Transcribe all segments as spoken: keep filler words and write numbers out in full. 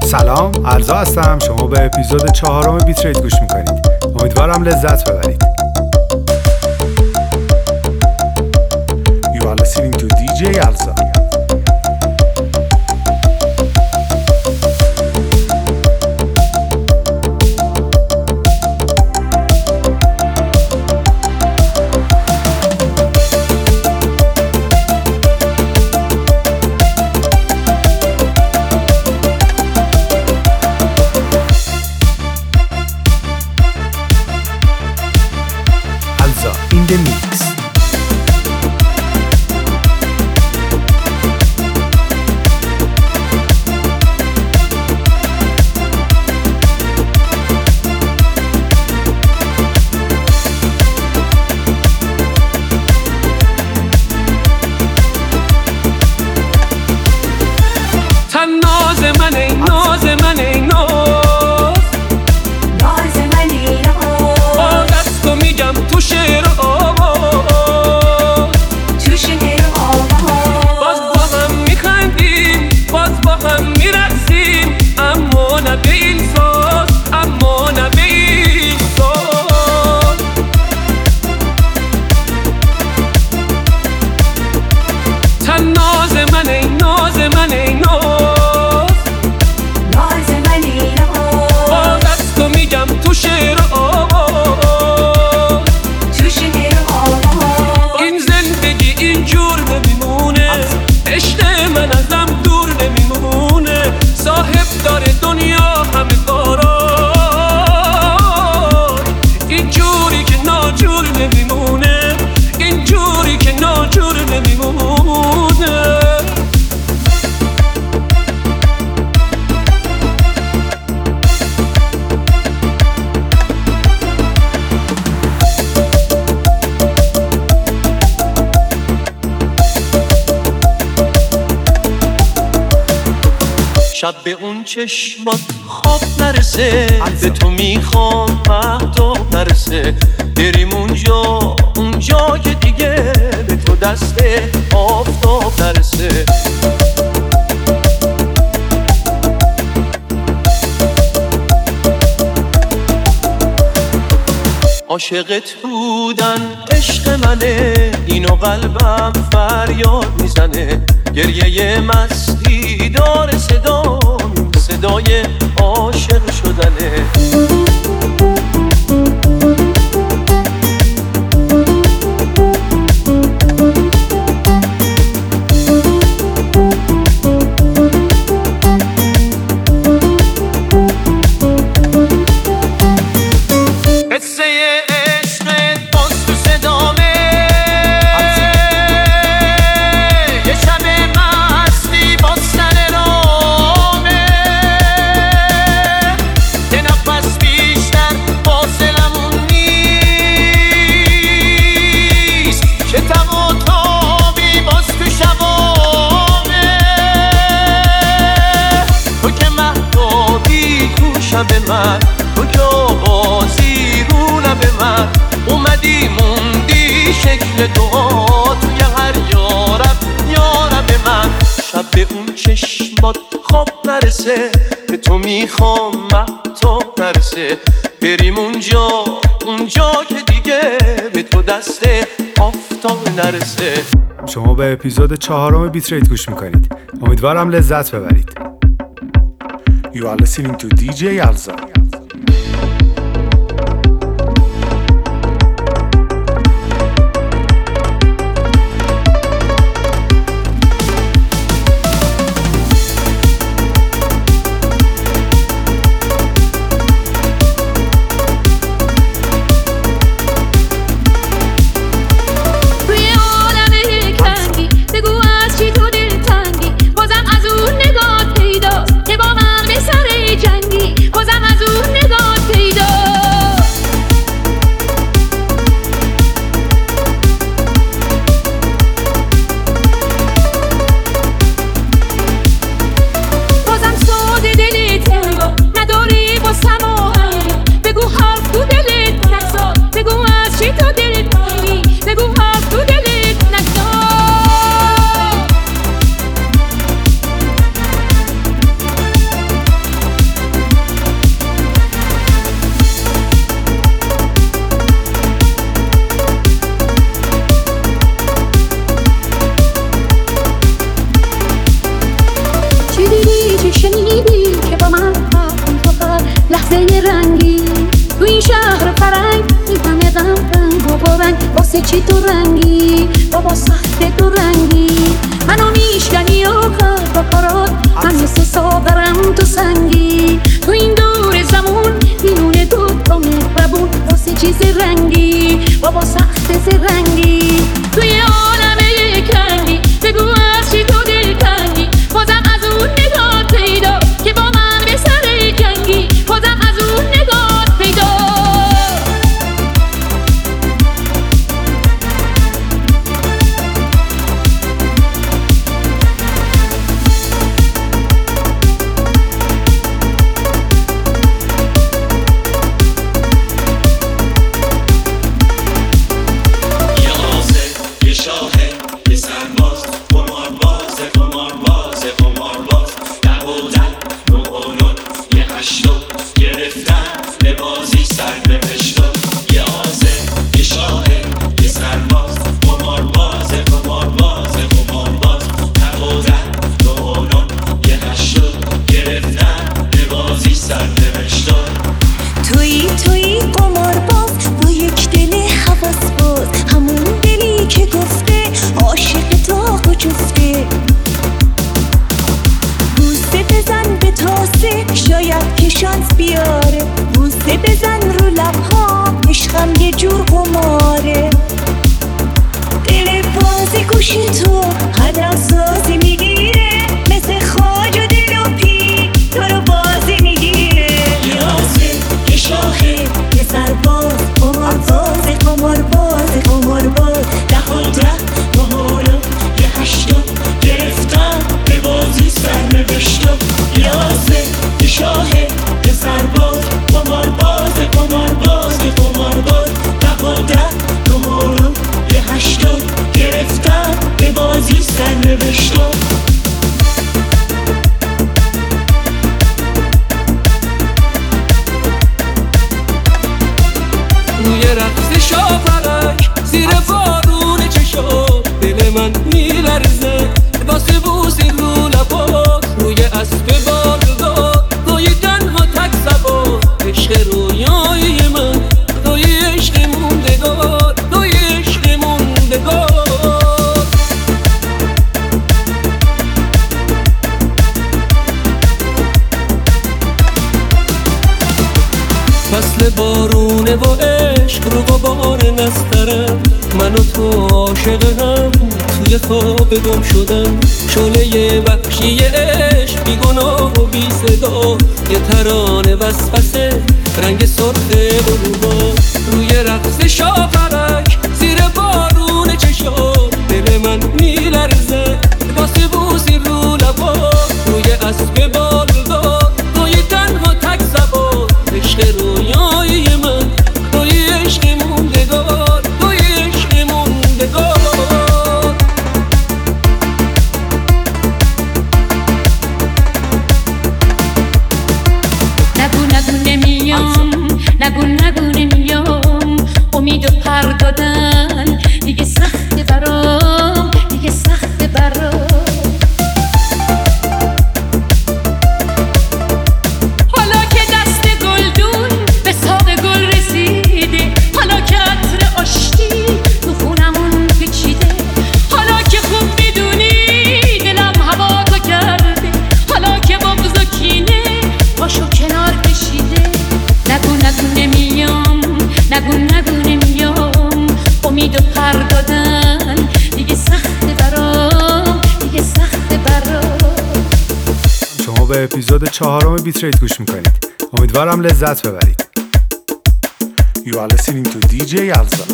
سلام، الزا هستم. شما به اپیزود چهارم بیتریت گوش میکنید. امیدوارم لذت ببرید. You are listening to دی جی الزا. In the mix. تن ناز من ای ناز من ای ناز ناز من ای ناز با دستو میگم تو شعر شب به اون چشمات خواب نرسه، به تو میخوام مهتاب نرسه، بریم اونجا اونجا که دیگه به تو دست آفتاب نرسه. عاشقت بودن عشق منه، اینو قلبم فریاد میزنه، گریه مستی داره صدا، صدای عاشق شدنه. به من تو که آوازی رو لب من اومدی موندی شکل دعا توی هر یارب یارب من. شب به اون چشمات خواب نرسه، به تو میخوام مهتاب نرسه، بریم اونجا اونجا که دیگه به تو دست آفتاب نرسه. شما به اپیزود چهارم بیتریت گوش میکنید. امیدوارم لذت ببرید. You are listening to دی جی الزا. بازم از لحظه رنگی تو این شهر فرنگ، این همه غم رنگ و با رنگ، واسه چی تو رنگی بابا سخت تو رنگی؟ منو میشکنی و کار با کارات، من مثل ساغرم تو سنگی. تو این دور زمون میونه دو تا مهربون، واسه چیز رنگی بابا سخت رنگی؟ توی عالمه کنی بگو از چی تو دل تنگی، بازم از اون نگاه پیدا که با من به سر جنگی، بازم از اون نگاه پیدا. فصل بارونه و عشق رو غبار نسترم، من و تو عاشق هم توی خواب گم شدم. شعله وحشی عشق بی گناه و بی صدا، یه ترانه وسوسه رنگ سرخ بلوبا. روی رقص شاپرک زیر بارون چشام، دل من میلرزه واسه بوسی رو لبا. روی اسب بالدار توی تنها تک زبان، عشق رویای من توی عشق موندگار، توی عشق موندگار. نگو نگو نمیام، نگو نگو نمیام، امید و پر دادن دیگه سخت برام، دیگه سخت برام. حالا که دست گلدون به ساق گل رسیده، حالا که عطر آشتی تو خونمون پیچیده، حالا که خوب میدونی دلم هوا تو کرده، حالا که بغض و کینه پاشو کنار کشیده. نگو نگو نمیام، نگو نگو نمیام، امید و پر دادن دیگه سخت برام، دیگه سخت برام. شما به اپیزود چهارم بیتریت گوش میکنید. امیدوارم لذت ببرید. You are listening to دی جی Alza.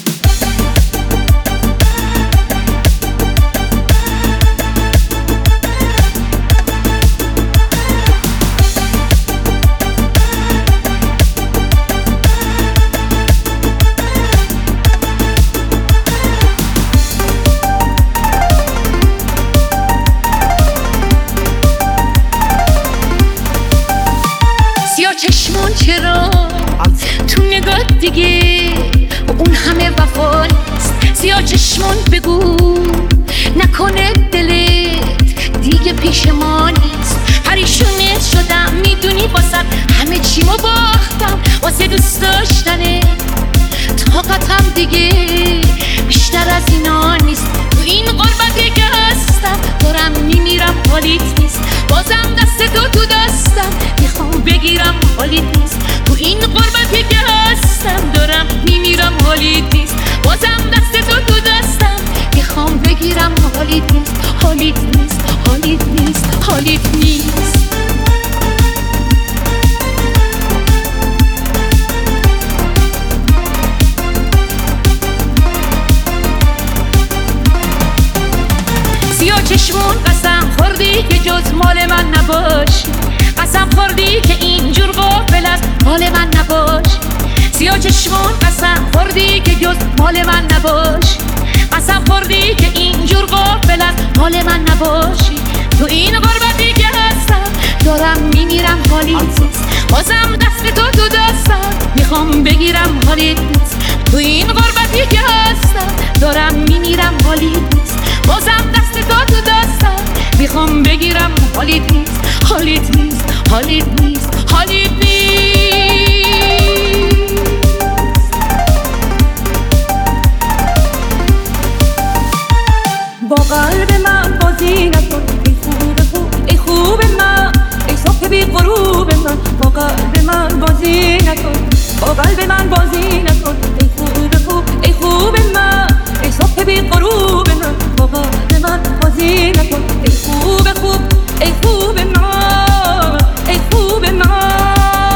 سیاه چشمون چرا تو نگاه دیگه اون همه وفا نیست؟ سیاه چشمون بگو نکنه دلت دیگه پیش ما نیست. پریشونت شدم میدونی واسه همه چیمو باختم واسه دوست داشتنه. طاقتم دیگه بیشتر از اینا نیست. تو این غربتی که هستم دارم میمیرم حالیت نیست. بازم دست تو تو دستم میخوام بگیرم حالیت نیست. تو این غربتی که هستم دارم میمیرم حالیت نیست. بازم دست تو تو دستم میخوام بگیرم حالیت نیست. حالیت نیست حالیت نیست حالیت نیست. سیاه چشمون قسم خوردی که جز مال من نباشی. قسم خوردی که اینجور غافل از حال من نباشی. سیاه چشمون قسم خوردی که جز مال من نباشی. قسم خوردی که اینجور غافل از حال من نباشی. تو این غربتی که هستم دارم میمیرم حالیت نیست. بازم دست تو تو دستم میخوام بگیرم حالیت نیست. تو این غربتی که هستم دارم میمیرم حالیت نیست. بازم دست تو تو دستم میخوام بگیرم حالیت نیست. حالیت نیست حالیت نیست حالیت نیست. با قلب من بازی نکن ای خوب خوب ای خوب من ای صبح بی غروب من. با قلب من بازی نکن با قلب من بازی نکن ای خوب خوب ای خوب من ای صبح بی غروب من. با قلب من بازی نکن ای خوب خوب ای خوب من ای خوب من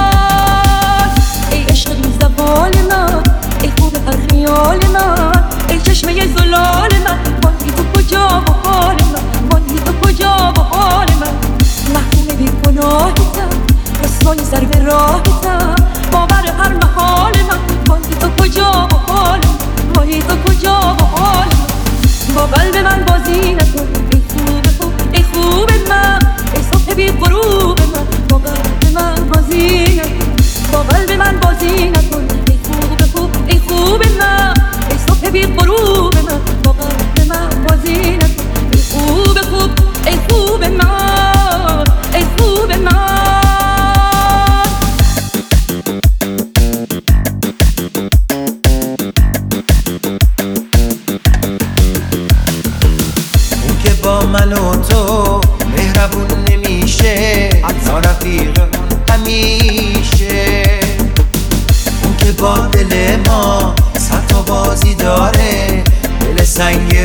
ای عشق بی زوال من ای خوب هر خیال من ای چشمه زلال من. وای تو کجا با حال من وای تو کجا با حال من. محکوم بی گناهتم رسوای سر به راهتم باور هر محال من. وای تو کجا با حال من وای تو کجا با حال من. با قلب من بازی نکن ای خوب خوب ای خوب من ای صبح بی غروب من. با قلب من بازی نکن با قلب من بازی نکن ای خوب خوب ای خوب من ای صبح بی غروب من. با قلب من بازی نکن ای خوب خوب ای خوب من ای خوب من. اون که با من و تو مهربون نمیشه حتی رفیق همیشه. اون که با دل ما صد تا بازی داره دل سنگ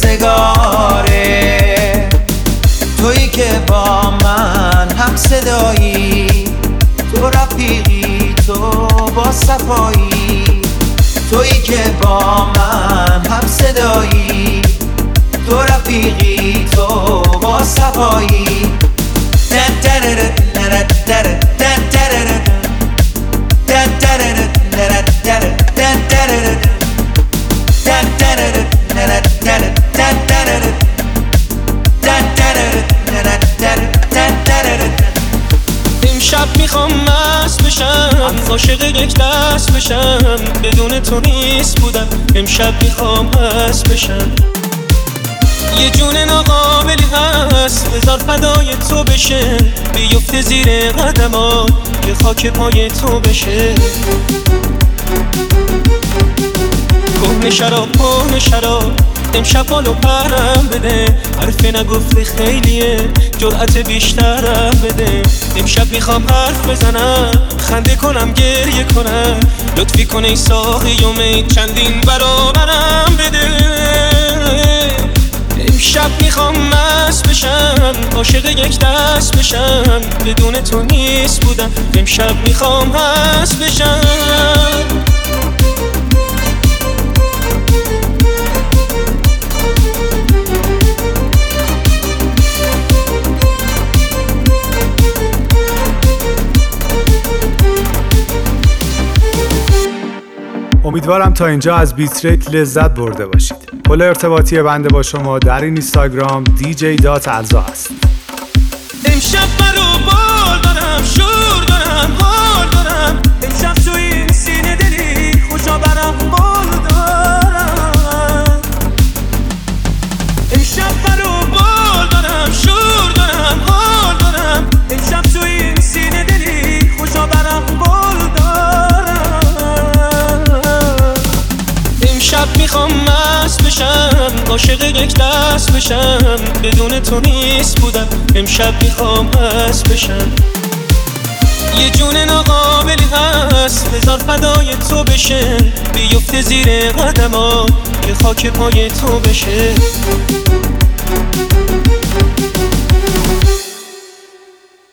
روزگاره. تویی که با من هم صدایی تو رفیقی تو با صفایی. تویی که با من هم صدایی تو رفیقی تو با صفایی. امشب میخوام مست بشم عاشق یک دست بشم بدون تو نیست بودم. امشب میخوام مست بشم یه جون ناقابلی هست بذار فدای تو بشه. بیفته زیر قدمات که خاک پای تو بشه. کهنه شراب کهنه شراب امشب حالو پرم بده. حرف نگفته خیلیه جرأت بیشترم بده. امشب میخوام حرف بزنم خنده کنم گریه کنم. لطفی کن ای ساقی و می چندین برابرم بده. امشب میخوام مست بشم عاشق یک دست بشم بدون تو نیست بودم. امشب میخوام مست بشم. امیدوارم تا اینجا از بیتریت لذت برده باشید. پل ارتباطی بنده با شما در این اینستاگرام دی جی دات الزا هست. امشب برو بال دارم شور دارم حال دارم. امشب تو این سینه دلی خوشا برم بال دارم. امشب برو بال دارم شور دارم حال دارم. امشب تو این سینه دلی خوشا لاغرم گل دارم. امشب میخوام مست بشم، عاشق یک دست بشم، بدون تو نیست بودم. امشب میخوام مست بشم. یه جون ناقابلی هست بذار فدای تو بشه، بیفته زیر قدما که خاک پای تو بشه.